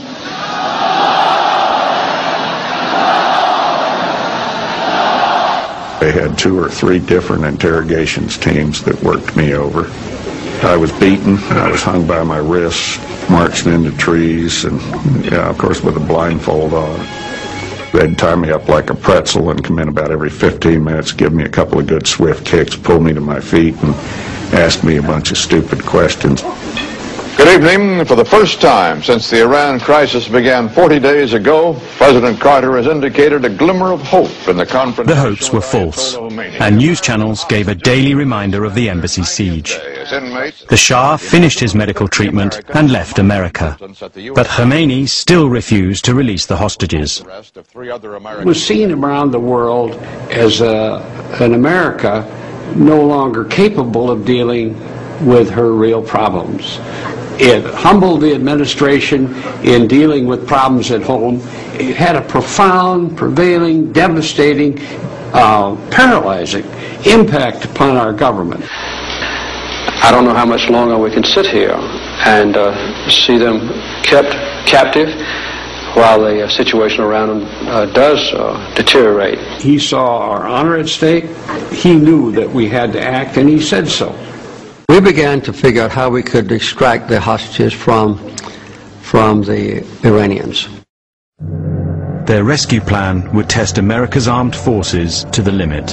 They had two or three different interrogations teams that worked me over. I was beaten, I was hung by my wrists, marched into trees, and yeah, of course with a blindfold on. They'd tie me up like a pretzel and come in about every fifteen minutes, give me a couple of good swift kicks, pull me to my feet, and ask me a bunch of stupid questions. Good evening. For the first time since the Iran crisis began forty days ago, President Carter has indicated a glimmer of hope in the conference. The hopes were false, and news channels gave a daily reminder of the embassy siege. The Shah finished his medical treatment and left America, but Khomeini still refused to release the hostages. It was seen around the world as a, an America no longer capable of dealing with her real problems. It humbled the administration in dealing with problems at home. It had a profound, prevailing, devastating, uh, paralyzing impact upon our government. I don't know how much longer we can sit here and uh, see them kept captive while the uh, situation around them uh, does uh, deteriorate. He saw our honor at stake. He knew that we had to act, and he said so. We began to figure out how we could extract the hostages from, from the Iranians. Their rescue plan would test America's armed forces to the limit.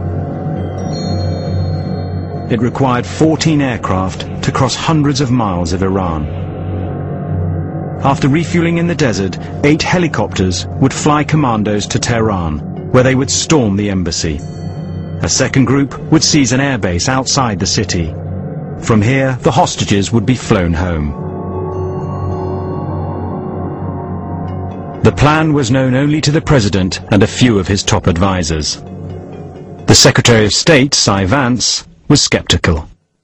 It required fourteen aircraft to cross hundreds of miles of Iran. After refueling in the desert, eight helicopters would fly commandos to Tehran, where they would storm the embassy. A second group would seize an airbase outside the city. From here, the hostages would be flown home. The plan was known only to the president and a few of his top advisors. The Secretary of State, Cy Vance, was skeptical.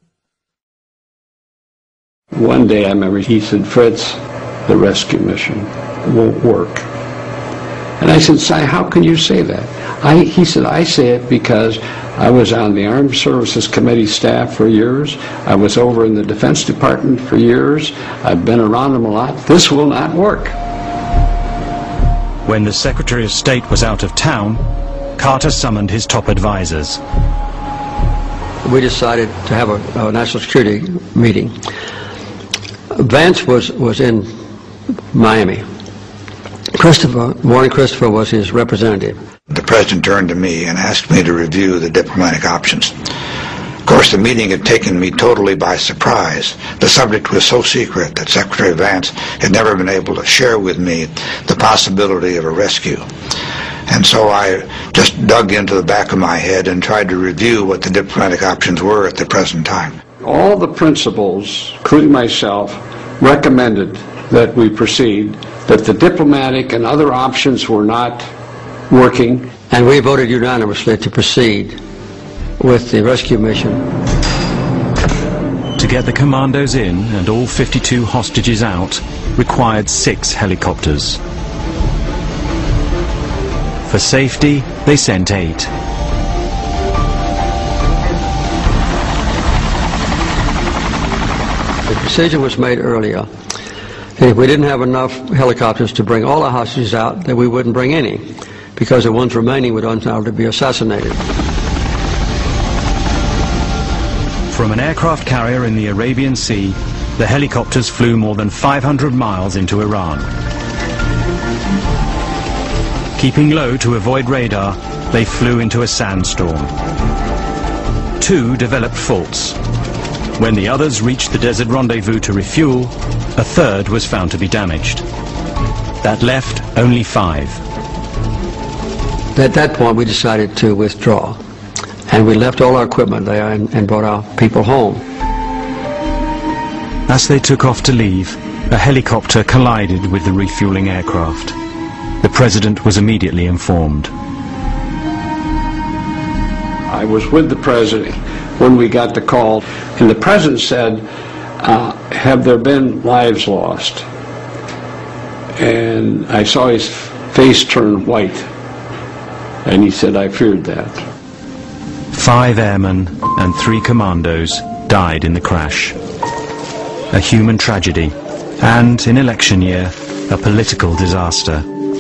One day I remember he said, "Fritz, the rescue mission won't work." And I said, "Cy, how can you say that?" I, he said, "I say it because I was on the Armed Services Committee staff for years. I was over in the Defense Department for years. I've been around them a lot. This will not work." When the Secretary of State was out of town, Carter summoned his top advisors. We decided to have a, a national security meeting. Vance was, was in Miami. Christopher, Warren Christopher was his representative. The president turned to me and asked me to review the diplomatic options. Of course, the meeting had taken me totally by surprise. The subject was so secret that Secretary Vance had never been able to share with me the possibility of a rescue. And so I just dug into the back of my head and tried to review what the diplomatic options were at the present time. All the principals, including myself, recommended that we proceed, that the diplomatic and other options were not working. And we voted unanimously to proceed with the rescue mission. To get the commandos in and all fifty-two hostages out required six helicopters. For safety, they sent eight. The decision was made earlier that if we didn't have enough helicopters to bring all the hostages out, that we wouldn't bring any, because the ones remaining would undoubtedly be assassinated. From an aircraft carrier in the Arabian Sea, the helicopters flew more than five hundred miles into Iran. Keeping low to avoid radar, they flew into a sandstorm. Two developed faults. When the others reached the desert rendezvous to refuel, a third was found to be damaged. That left only five. At that point, we decided to withdraw, and we left all our equipment there and, and brought our people home. As they took off to leave, a helicopter collided with the refueling aircraft. The president was immediately informed. I was with the president when we got the call, and the president said, uh, have there been lives lost? And I saw his face turn white, and he said, I feared that. Five airmen and three commandos died in the crash. A human tragedy, and in election year, a political disaster.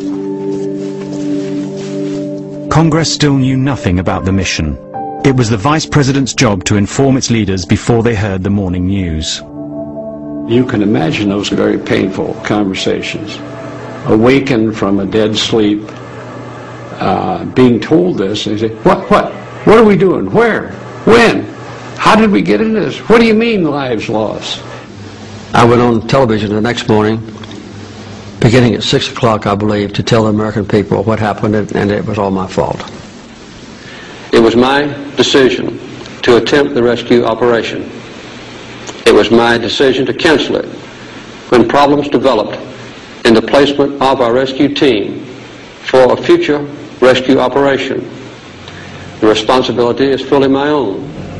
Congress still knew nothing about the mission. It was the Vice President's job to inform its leaders before they heard the morning news. You can imagine those very painful conversations. Awakened from a dead sleep, uh, being told this, and they say, what, what, what are we doing, where, when, how did we get into this, what do you mean lives lost? I went on television the next morning, beginning at six o'clock, I believe, to tell the American people what happened, and it was all my fault. It was my decision to attempt the rescue operation. It was my decision to cancel it when problems developed in the placement of our rescue team for a future rescue operation. The responsibility is fully my own.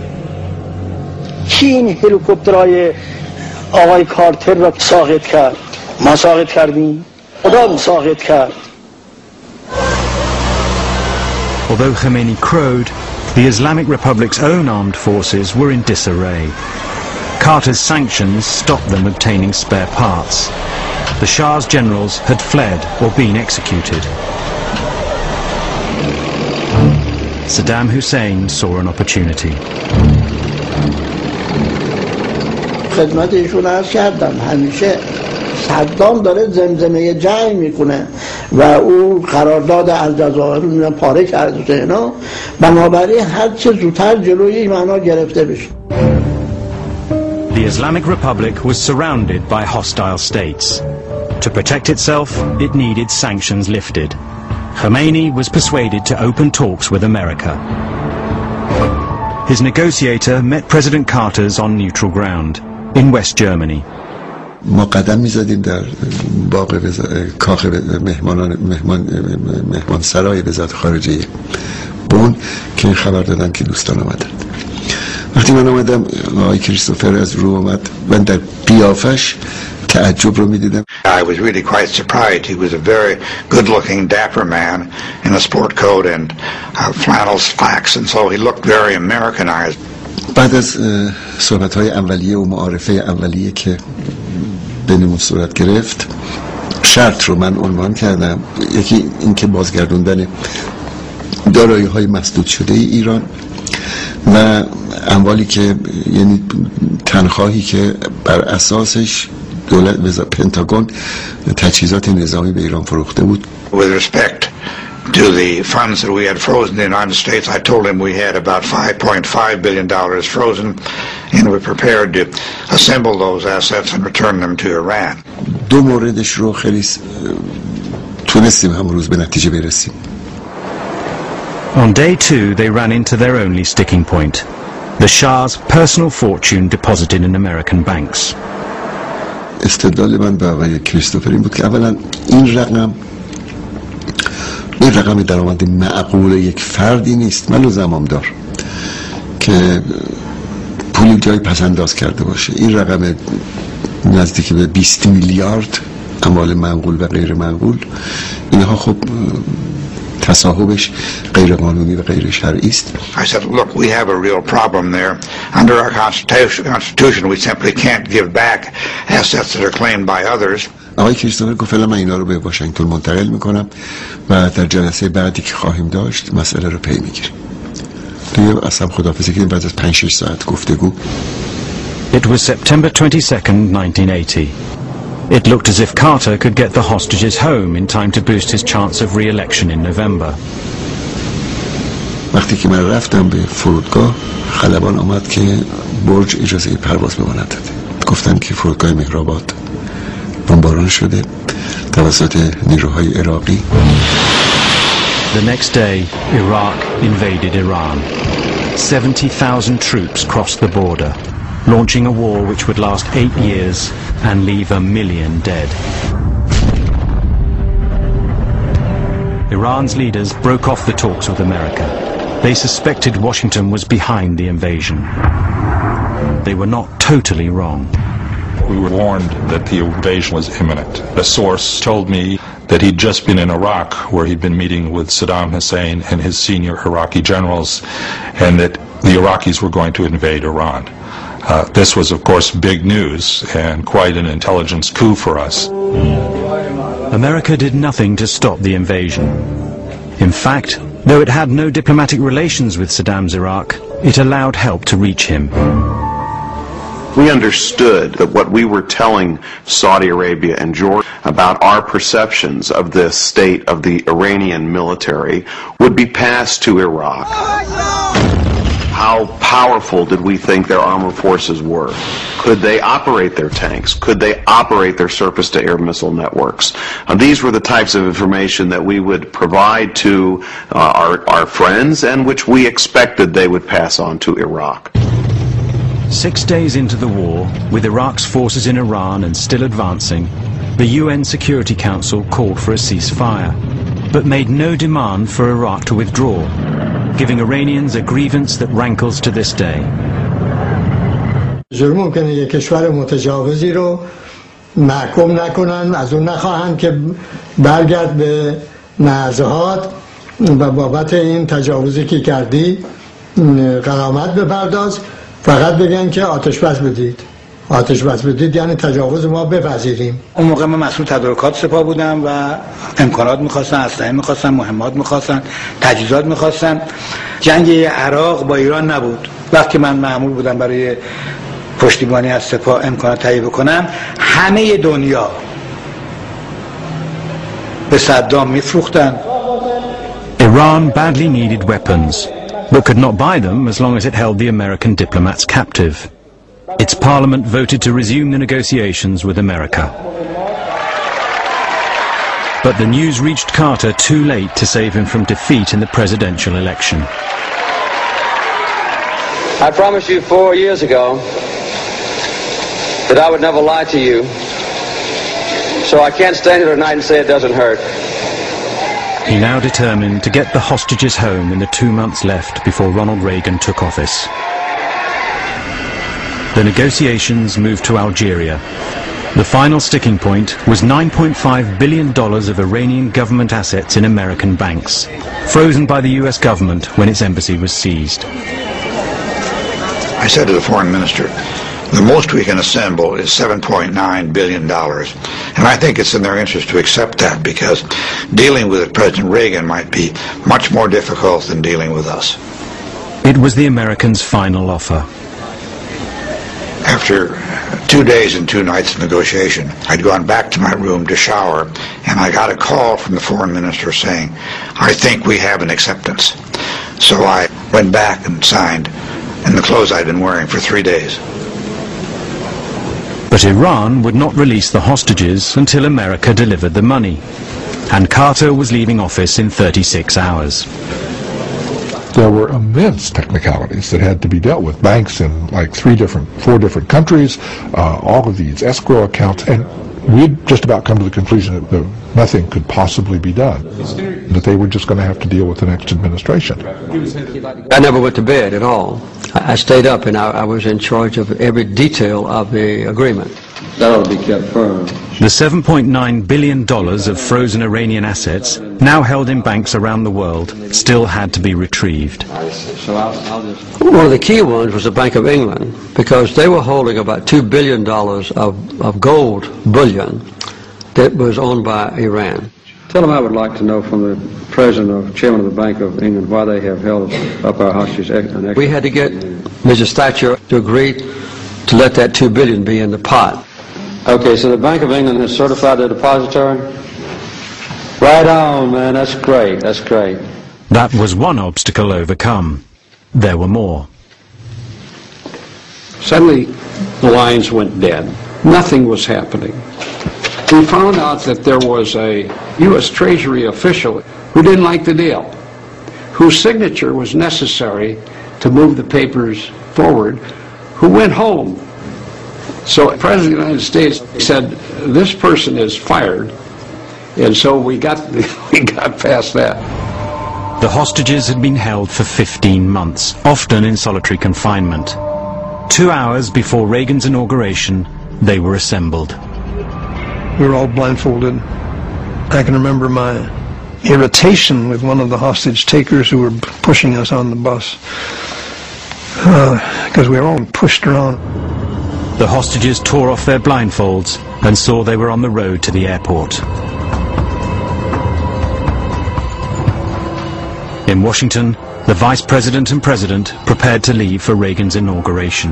کی این هلیکوپترهای آقای کارتر را ساقط کرد؟ ما ساقط کردیم؟ خدا ساقط کرد. Although Khomeini crowed, the Islamic Republic's own armed forces were in disarray. Carter's sanctions stopped them obtaining spare parts. The Shah's generals had fled or been executed. Saddam Hussein saw an opportunity. خدمت ایشون عرض کردم همیشه صدام داره زمزمه جنگ میکنه و او قرارداد الجزایر رو میان پاره کرده اینا، بنابراین هر چه زودتر جلوی این معنا گرفته بشه. The Islamic Republic was surrounded by hostile states. To protect itself, it needed sanctions lifted. Khomeini was persuaded to open talks with America. His negotiator met President Carter's on neutral ground in West Germany. ما قدم می‌زدیم در باغ کاخ مهمانان مهمان مهمان سرای وزارت خارجه بون که خبر دادن که دوستان آمدند. وقتی من آمدم آقای کریستوفر از رو آمد، من در قیافش تعجب رو می‌دیدم. I was really quite surprised. He was a very good-looking, dapper man in a sport coat and uh, flannel slacks, and so he looked very Americanized. بعد از صحبت‌های اولیه و معارفه اولیه که بینمون صورت گرفت، شرط رو من عنوان کردم. یکی اینکه بازگردوندن دارایی‌های مسدود شده ای ایران و اموالی که یعنی تنخواهی که بر اساسش دولت پنتاگون تجهیزات نظامی به ایران فروخته بود. With respect to the funds that we had frozen in the United States, I told him we had about five point five billion dollars frozen, and we're prepared to assemble those assets and return them to Iran. دو موردش رو خیلی تونستیم امروز به نتیجه برسیم. On day two, they ran into their only sticking point: the Shah's personal fortune deposited in American banks. استدلال من به آقای کریستوفر این بود که اولا این رقم این رقم درآمد معقول یک فردی نیست، من و زمامدار که پولی جای پسنداز کرده باشه. این رقم نزدیک به بیست میلیارد اموال منقول و غیر منقول، اینها خب تصاحبش غیر قانونی و غیر شرعی است. I said, look, we have a real problem there. Under our constitution, we simply can't give back assets that are claimed by others. آقای کریستوفر گفت فعلا من اینا رو به واشنگتن منتقل میکنم و در جلسه بعدی که خواهیم داشت مسئله رو پی میگیریم. دیگه اصلا خداحافظی کردیم بعد از پنج شش ساعت گفتگو. It was September twenty-second, nineteen eighty. It looked as if Carter could get the hostages home in time to boost his chance of re-election in November. وقتی که من رفتم به فرودگاه خلبان آمد که برج اجازه پرواز به من نداده. گفتن که فرودگاه مهرآباد بمباران شده توسط نیروهای عراقی. The next day, Iraq invaded Iran. seventy thousand troops crossed the border, launching a war which would last eight years and leave a million dead. Iran's leaders broke off the talks with America. They suspected Washington was behind the invasion. They were not totally wrong. We were warned that the invasion was imminent. A source told me that he'd just been in Iraq, where he'd been meeting with Saddam Hussein and his senior Iraqi generals, and that the Iraqis were going to invade Iran. Uh, this was, of course, big news and quite an intelligence coup for us. America did nothing to stop the invasion. In fact, though it had no diplomatic relations with Saddam's Iraq, it allowed help to reach him. We understood that what we were telling Saudi Arabia and Jordan about our perceptions of the state of the Iranian military would be passed to Iraq. How powerful did we think their armed forces were? Could they operate their tanks? Could they operate their surface-to-air missile networks? Uh, these were the types of information that we would provide to uh, our, our friends and which we expected they would pass on to Iraq. Six days into the war, with Iraq's forces in Iran and still advancing, the U N Security Council called for a ceasefire, but made no demand for Iraq to withdraw, giving Iranians a grievance that rankles to this day. ظلم ممکنه یک کشور متجاوزی رو محکوم نکنن، از اون نخواهند که برگرد به نزاعات و بابت این تجاوزی که کردی غرامت بپرداز، فقط بگن که آتش بس بدید. آتش بس بدید یعنی تجاوز ما بپذیریم. اون موقع من مسئول تدارکات سپاه بودم و امکانات میخواستن، اسلحه میخواستن، مهمات میخواستن، تجهیزات میخواستن. جنگ عراق با ایران نبود. وقتی من مأمور بودم برای پشتیبانی از سپاه امکانات تهیه بکنم، همه دنیا به صدام میفروختن. Iran badly needed weapons, but could not buy them as long as it held the American diplomats captive. Its parliament voted to resume the negotiations with America. But the news reached Carter too late to save him from defeat in the presidential election. I promised you four years ago that I would never lie to you, so I can't stand here tonight and say it doesn't hurt. He now determined to get the hostages home in the two months left before Ronald Reagan took office. The negotiations moved to Algeria. The final sticking point was nine point five billion dollars of Iranian government assets in American banks, frozen by the U S government when its embassy was seized. I said to the foreign minister, the most we can assemble is seven point nine billion dollars. And I think it's in their interest to accept that, because dealing with President Reagan might be much more difficult than dealing with us. It was the Americans' final offer. After two days and two nights of negotiation, I'd gone back to my room to shower, and I got a call from the foreign minister saying, I think we have an acceptance. So I went back and signed in the clothes I'd been wearing for three days. But Iran would not release the hostages until America delivered the money, and Carter was leaving office in thirty-six hours. There were immense technicalities that had to be dealt with. Banks in like three different, four different countries, uh, all of these escrow accounts, and we'd just about come to the conclusion that the, nothing could possibly be done, that they were just going to have to deal with the next administration. I never went to bed at all. I, I stayed up and I, I was in charge of every detail of the agreement. That ought to be kept firm. The seven point nine billion dollars of frozen Iranian assets, now held in banks around the world, still had to be retrieved. One of the key ones was the Bank of England, because they were holding about two billion dollars of, of gold bullion that was owned by Iran. Tell them I would like to know from the President or Chairman of the Bank of England why they have held up our hostages. We had to get Missus Thatcher to agree to let that two billion dollars be in the pot. Okay, so the Bank of England has certified the depository? Right on, man. That's great. That's great. That was one obstacle overcome. There were more. Suddenly, the lines went dead. Nothing was happening. We found out that there was a U S Treasury official who didn't like the deal, whose signature was necessary to move the papers forward, who went home. So the President of the United States said, this person is fired, and so we got, we got past that. The hostages had been held for fifteen months, often in solitary confinement. Two hours before Reagan's inauguration, they were assembled. We were all blindfolded. I can remember my irritation with one of the hostage takers who were pushing us on the bus, because uh, we were all pushed around. The hostages tore off their blindfolds and saw they were on the road to the airport. In Washington, the Vice President and President prepared to leave for Reagan's inauguration.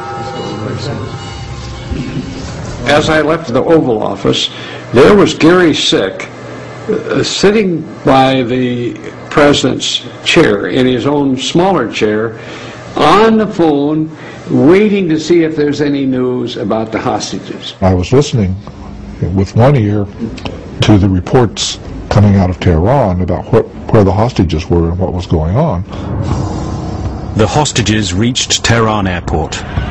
As I left the Oval Office, there was Gary Sick uh, sitting by the President's chair, in his own smaller chair, on the phone, waiting to see if there's any news about the hostages. I was listening with one ear to the reports coming out of Tehran about what, where the hostages were and what was going on. The hostages reached Tehran airport.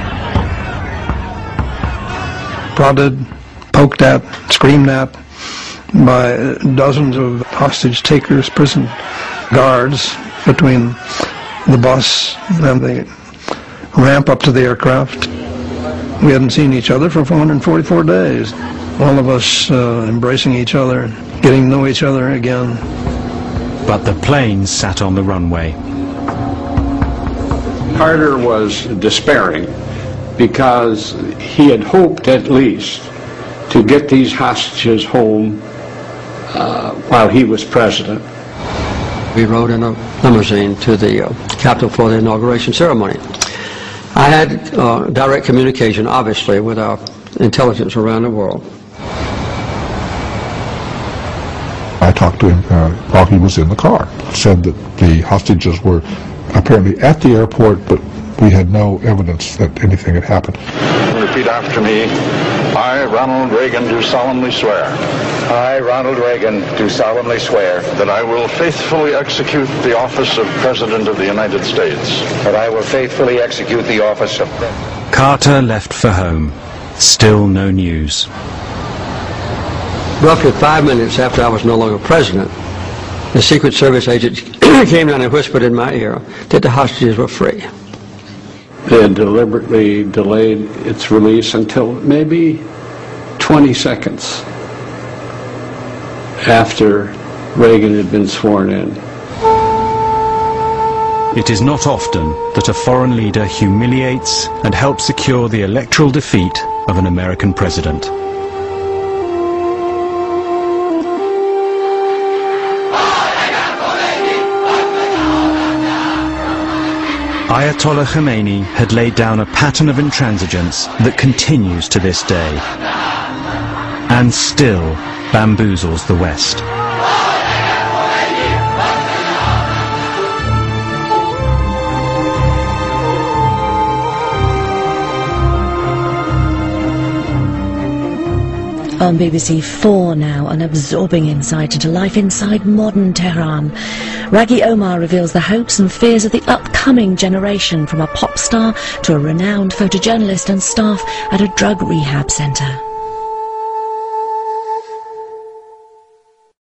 Prodded, poked at, screamed at by dozens of hostage takers, prison guards between the bus and the ramp up to the aircraft. We hadn't seen each other for four hundred forty-four days. All of us uh, embracing each other, getting to know each other again. But the planes sat on the runway. Carter was despairing because he had hoped at least to get these hostages home uh, while he was president. We rode in a limousine to the uh, Capitol for the inauguration ceremony. I had uh, direct communication, obviously, with our intelligence around the world. I talked to him uh, while he was in the car. Said that the hostages were apparently at the airport, but we had no evidence that anything had happened. Repeat after me. I, Ronald Reagan, do solemnly swear. I, Ronald Reagan, do solemnly swear that I will faithfully execute the office of President of the United States. That I will faithfully execute the office of President. Carter left for home. Still no news. Roughly five minutes after I was no longer president, the Secret Service agent came down and whispered in my ear that the hostages were free. They had deliberately delayed its release until maybe twenty seconds after Reagan had been sworn in. It is not often that a foreign leader humiliates and helps secure the electoral defeat of an American president. Ayatollah Khomeini had laid down a pattern of intransigence that continues to this day, and still bamboozles the West. On B B C four now, an absorbing insight into life inside modern Tehran. Raghi Omar reveals the hopes and fears of the upcoming generation, from a pop star to a renowned photojournalist and staff at a drug rehab centre.